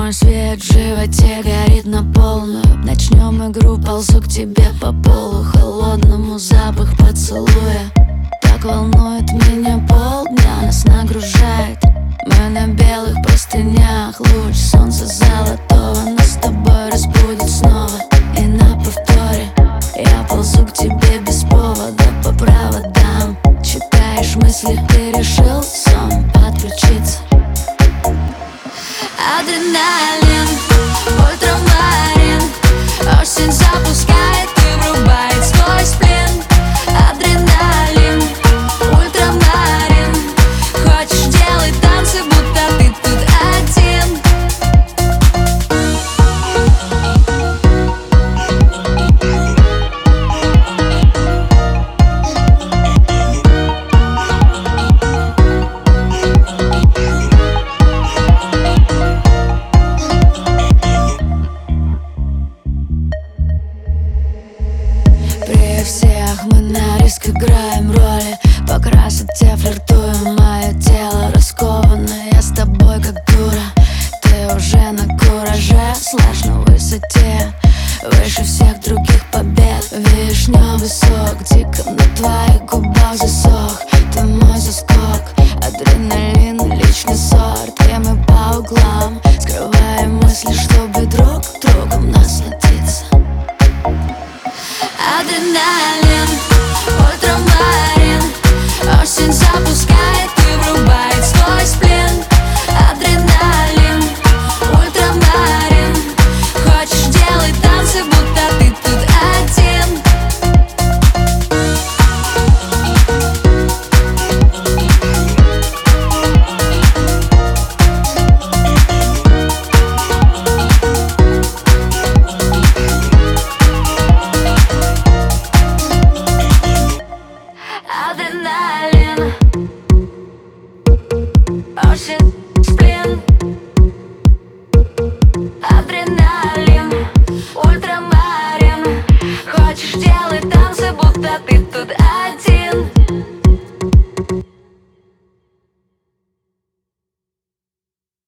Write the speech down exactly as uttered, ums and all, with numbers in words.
Мой свет в животе горит на полную. Начнем игру, ползу к тебе по полу холодному, запах поцелуя так волнует меня, полдня нас нагружает. Мы на белых простынях, луч солнца золотого нас с тобой разбудит снова. И на повторе я ползу к тебе без повода по проводам. Читаешь мысли, ты решил сон подключиться. Адреналин, ультрамарин, осень запускает и врубает свой сплин. Адреналин, ультрамарин, хочешь делай танцы, будто ты тут один. При всех мы на риск играем роли, по красоте флиртуем, мое тело расковано. Я с тобой как дура, ты уже на кураже, слэш на высоте, выше всех других побед. Вишневый сок, дико на твоих губах засох, ты мой заскок. Адреналин, личный сорт, и мы по углам скрываем мысли, чтобы друг другом насладиться. Адреналин, ультрамарин, осень запускает и врубает свой сплин. Адреналин, ультрамарин, хочешь делай танцы, будто ты тут один. Адреналин, осень, сплин. Адреналин, ультрамарин, хочешь делай танцы, будто ты тут один.